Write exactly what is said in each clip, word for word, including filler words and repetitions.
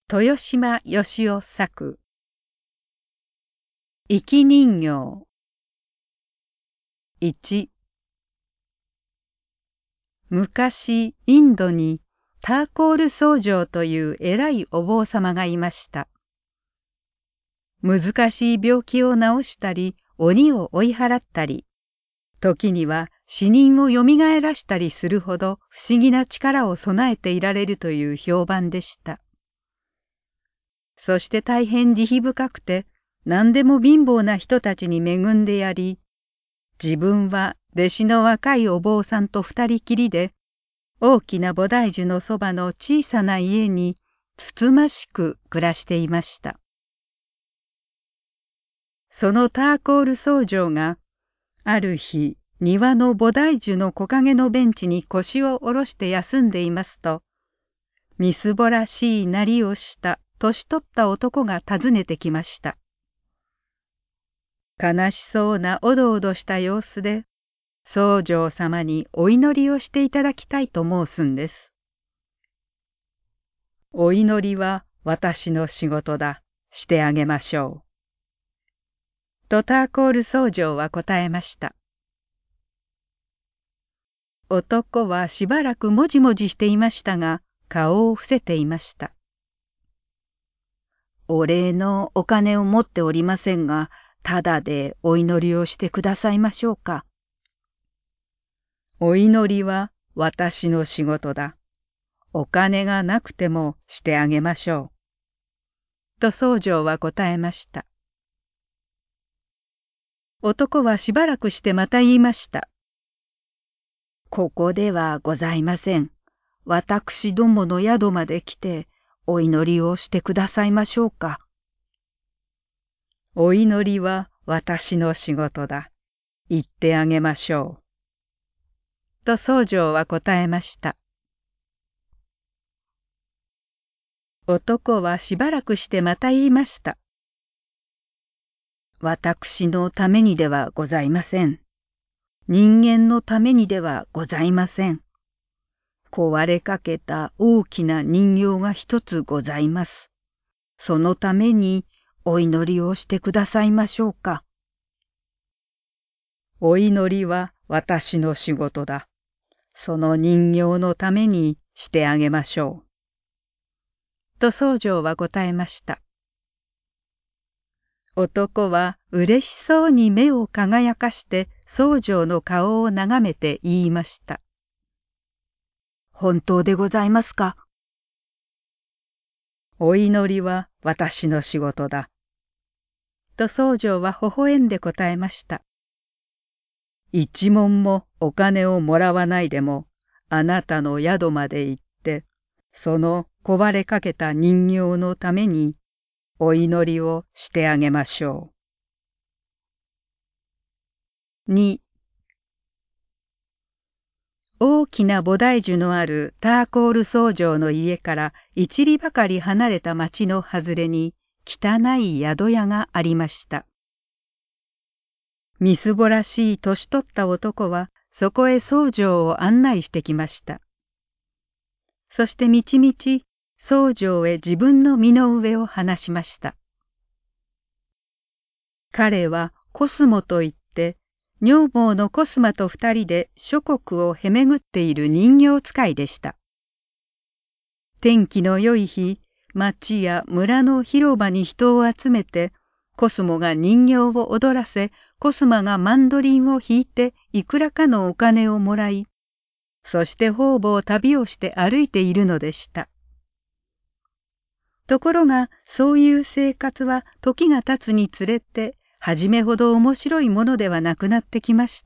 豊島義雄作生き人形いち昔インドにターコール僧正という偉いお坊様がいました。難しい病気を治したり鬼を追い払ったり、時には死人をよみがえらしたりするほど不思議な力を備えていられるという評判でした。そして大変慈悲深くて何でも貧乏な人たちに恵んでやり、自分は弟子の若いお坊さんと二人きりで大きな菩提樹のそばの小さな家につつましく暮らしていました。そのターコール僧正がある日庭の菩提樹の木陰のベンチに腰を下ろして休んでいますと、みすぼらしいなりをした年取った男が訪ねてきました。悲しそうなおどおどした様子で、僧正様にお祈りをしていただきたいと申すんです。お祈りは私の仕事だ。してあげましょう。とターコール僧正は答えました。男はしばらくもじもじしていましたが、顔を伏せていました。お礼のお金を持っておりませんが、ただでお祈りをしてくださいましょうか。お祈りは私の仕事だ。お金がなくてもしてあげましょう。と僧正は答えました。男はしばらくしてまた言いました。ここではございません。私どもの宿まで来てお祈りをしてくださいましょうか。お祈りは私の仕事だ。言ってあげましょう。と僧正は答えました。男はしばらくしてまた言いました。私のためにではございません。人間のためにではございません。壊れかけた大きな人形が一つございます。そのためにお祈りをしてくださいましょうか。お祈りは私の仕事だ。その人形のためにしてあげましょう。と僧正は答えました。男は嬉しそうに目を輝かして僧正の顔を眺めて言いました。本当でございますか。お祈りは私の仕事だ。と僧正は微笑んで答えました。一文もお金をもらわないでも、あなたの宿まで行って、その壊れかけた人形のためにお祈りをしてあげましょう。に大きな菩提樹のあるターコール僧正の家から一里ばかり離れた町の外れに汚い宿屋がありました。みすぼらしい年取った男はそこへ僧正を案内してきました。そしてみちみち僧正へ自分の身の上を話しました。彼はコスモといって女房のコスマと二人で諸国をへめぐっている人形使いでした。天気の良い日、町や村の広場に人を集めて、コスモが人形を踊らせ、コスマがマンドリンを弾いていくらかのお金をもらい、そして方々旅をして歩いているのでした。ところがそういう生活は時が経つにつれて、はじめほど面白いものではなくなってきました。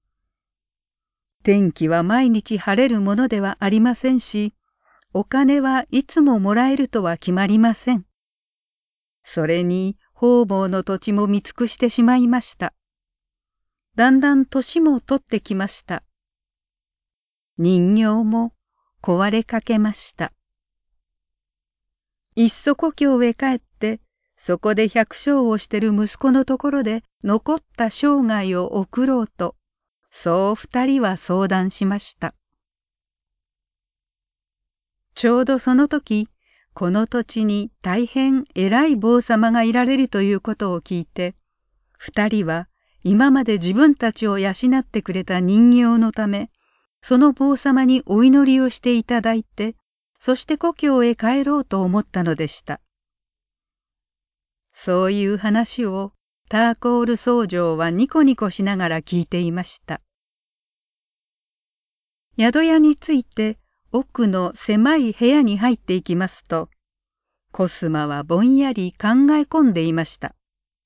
天気は毎日晴れるものではありませんし、お金はいつももらえるとは決まりません。それに方々の土地も見尽くしてしまいました。だんだん年も取ってきました。人形も壊れかけました。いっそ故郷へ帰って、そこで百姓をしてる息子のところで残った生涯を送ろうと、そう二人は相談しました。ちょうどその時、 この土地に大変偉い坊様がいられるということを聞いて、二人は今まで自分たちを養ってくれた人形のため、その坊様にお祈りをしていただいて、そして故郷へ帰ろうと思ったのでした。そういう話をターコール僧正はニコニコしながら聞いていました。宿屋に着いて奥の狭い部屋に入っていきますと、コスマはぼんやり考え込んでいました。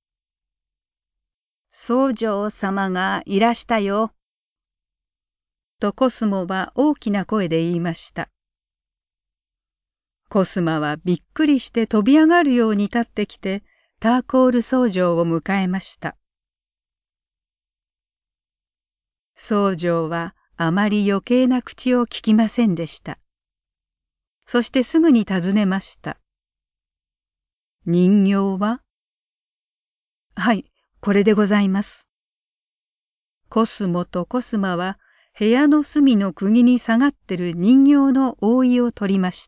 僧正様がいらしたよ。とコスモは大きな声で言いました。コスマはびっくりして飛び上がるように立ってきて、ターコール僧正を迎えました。僧正はあまり余計な口を聞きませんでした。そしてすぐに尋ねました。人形は？はい、これでございます。コスモとコスマは部屋の隅の釘に下がってる人形の覆いを取りました。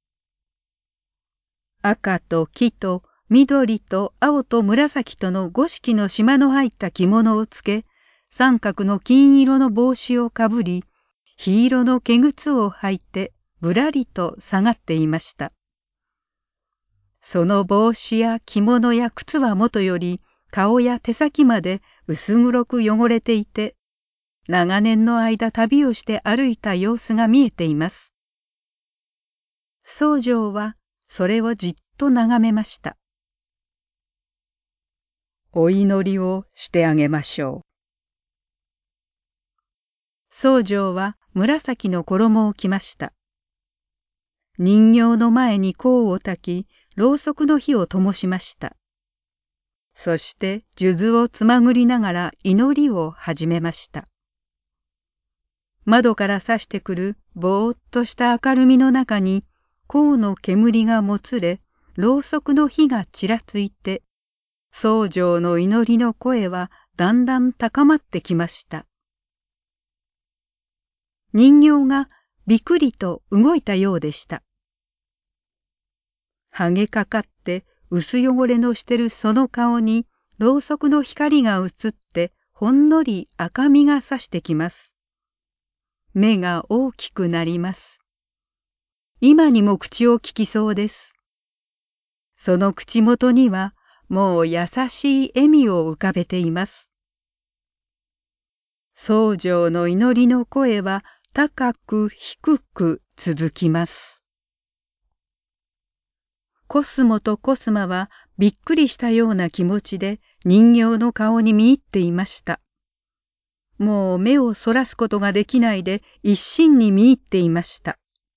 赤と黄と緑と青と紫との五色の縞の入った着物をつけ、三角の金色の帽子をかぶり、緋色の毛靴を履いてぶらりと下がっていました。その帽子や着物や靴はもとより、顔や手先まで薄黒く汚れていて、長年の間旅をして歩いた様子が見えています。僧正はそれをじっと眺めました。お祈りをしてあげましょう。僧正は紫の衣を着ました。人形の前に香を焚き、ろうそくの火を灯しました。そして数珠をつまぐりながら祈りを始めました。窓から差してくるぼーっとした明るみの中に、香の煙がもつれ、ろうそくの火がちらついて、僧正の祈りの声はだんだん高まってきました。人形がびくりと動いたようでした。はげかかって薄汚れのしてるその顔にろうそくの光が映ってほんのり赤みがさしてきます。目が大きくなります。今にも口をききそうです。その口元にはもう優しい笑みを浮かべています。僧正の祈りの声は高く低く続きます。コスモとコスマはびっくりしたような気持ちで人形の顔に見入っていました。もう目をそらすことができないで一心に見入っていました。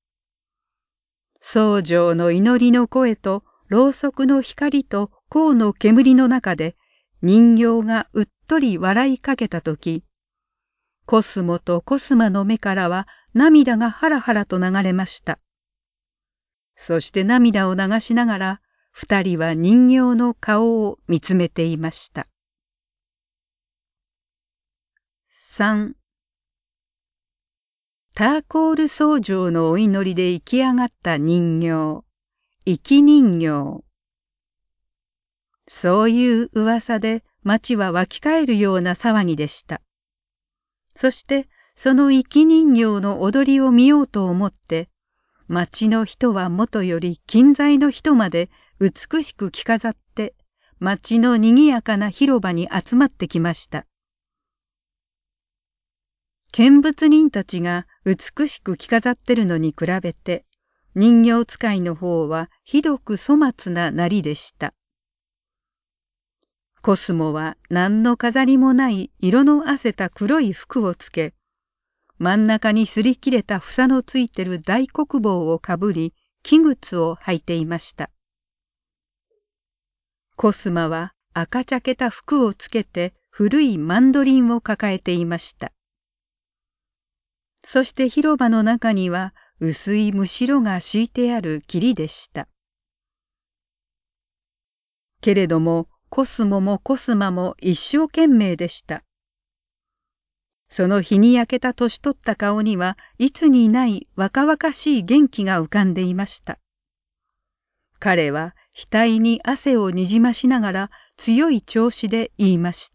僧正の祈りの声とろうそくの光と香の煙の中で人形がうっとり笑いかけたとき、コスモとコスマの目からは涙がハラハラと流れました。そして涙を流しながら二人は人形の顔を見つめていました。三ターコール僧正のお祈りで生き上がった人形、生き人形。そういう噂で町は沸き返るような騒ぎでした。そしてその生き人形の踊りを見ようと思って、町の人はもとより近在の人まで美しく着飾って、町のにぎやかな広場に集まってきました。見物人たちが美しく着飾ってるのに比べて、人形使いの方はひどく粗末ななりでした。コスモは何の飾りもない色のあせた黒い服をつけ、真ん中に擦り切れた房のついてる大黒帽をかぶり、木靴を履いていました。コスマは赤茶けた服をつけて古いマンドリンを抱えていました。そして広場の中には薄いむしろが敷いてある霧でした。けれどもコスモもコスマも一生懸命でした。その日に焼けた年取った顔にはいつにない若々しい元気が浮かんでいました。 彼は額に汗をにじましながら強い調子で言いました。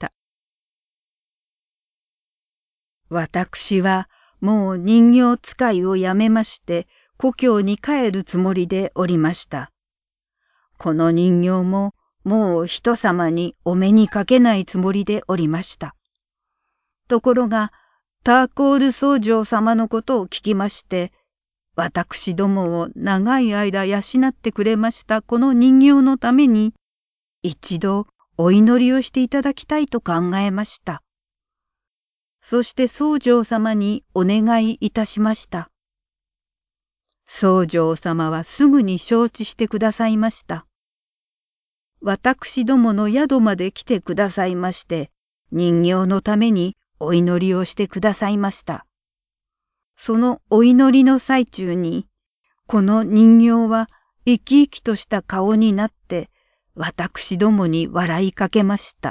私はもう人形使いをやめまして故郷に帰るつもりでおりました。この人形ももう人様にお目にかけないつもりでおりました。ところがターコール僧正様のことを聞きまして、私どもを長い間養ってくれましたこの人形のために一度お祈りをしていただきたいと考えました。そして僧正様にお願いいたしました。僧正様はすぐに承知してくださいました。私どもの宿まで来てくださいまして、人形のためにお祈りをしてくださいました。そのお祈りの最中に、この人形は生き生きとした顔になって、私どもに笑いかけました。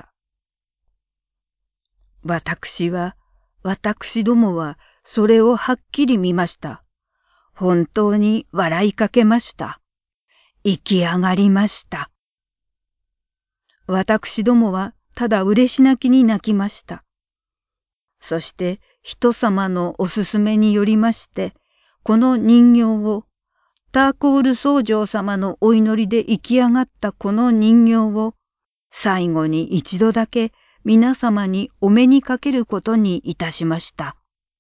私は、私どもはそれをはっきり見ました。本当に笑いかけました。生き上がりました。私どもはただ嬉し泣きに泣きました。そして人様のおすすめによりまして、この人形を、ターコール僧正様のお祈りで生き上がったこの人形を、最後に一度だけ皆様にお目にかけることにいたしました。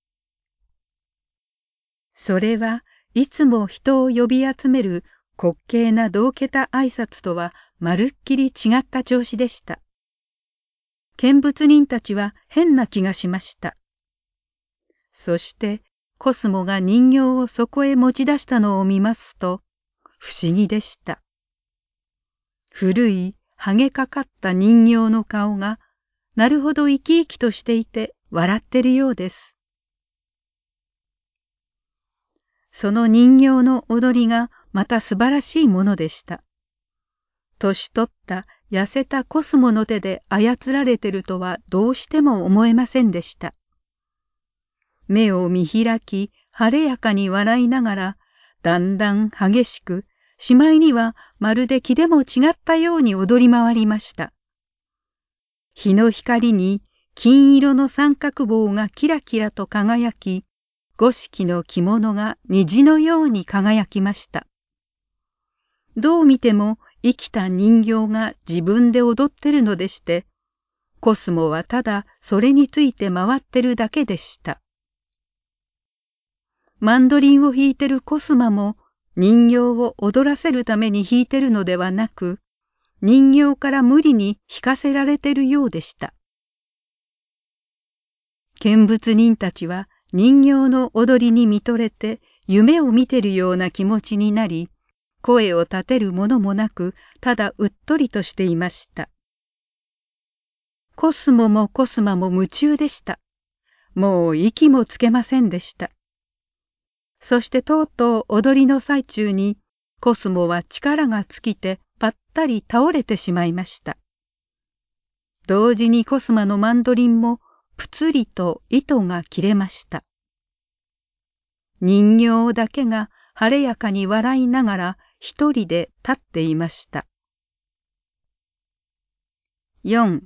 それはいつも人を呼び集める滑稽な同桁挨拶とはまるっきり違った調子でした。見物人たちは変な気がしました。そしてコスモが人形をそこへ持ち出したのを見ますと不思議でした。古いはげかかった人形の顔がなるほど生き生きとしていて笑ってるようです。その人形の踊りがまた素晴らしいものでした。年取った痩せたコスモの手で操られてるとはどうしても思えませんでした。目を見開き晴れやかに笑いながらだんだん激しく、しまいにはまるで気でも違ったように踊り回りました。日の光に金色の三角棒がキラキラと輝き、五色の着物が虹のように輝きました。どう見ても生きた人形が自分で踊ってるのでして、コスモはただそれについて回ってるだけでした。マンドリンを弾いてるコスマも人形を踊らせるために弾いてるのではなく、人形から無理に弾かせられてるようでした。見物人たちは人形の踊りに見とれて夢を見てるような気持ちになり、声を立てるものもなく、ただうっとりとしていました。コスモもコスマも夢中でした。もう息もつけませんでした。そしてとうとう踊りの最中に、コスモは力が尽きてぱったり倒れてしまいました。同時にコスマのマンドリンもぷつりと糸が切れました。人形だけが晴れやかに笑いながら一人で立っていました。よん.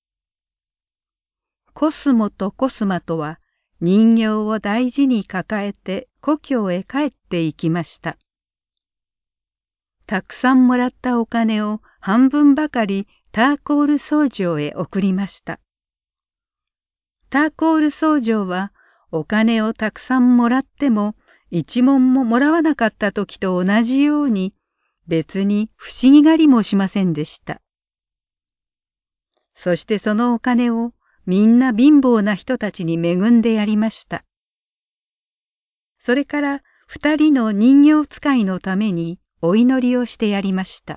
コスモとコスマとは人形を大事に抱えて故郷へ帰って行きました。たくさんもらったお金を半分ばかりターコール僧正へ送りました。ターコール僧正はお金をたくさんもらっても一文ももらわなかった時と同じように別に不思議がりもしませんでした。そしてそのお金をみんな貧乏な人たちに恵んでやりました。それから二人の人形使いのためにお祈りをしてやりました。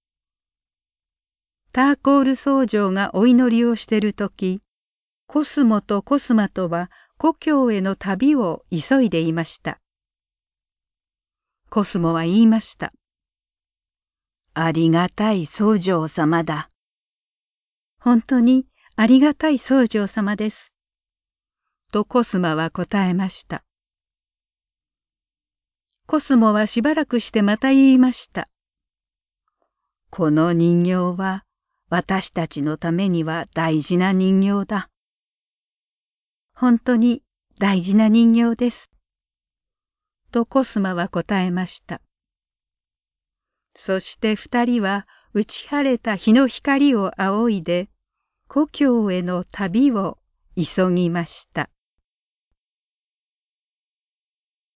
ターコール僧正がお祈りをしてるとき、コスモとコスマとは故郷への旅を急いでいました。コスモは言いました。ありがたい僧正様だ。本当にありがたい僧正様です。とコスマは答えました。コスモはしばらくしてまた言いました。 この人形は私たちのためには大事な人形だ。本当に大事な人形です。とコスマは答えました。そして二人は打ち晴れた日の光を仰いで故郷への旅を急ぎました。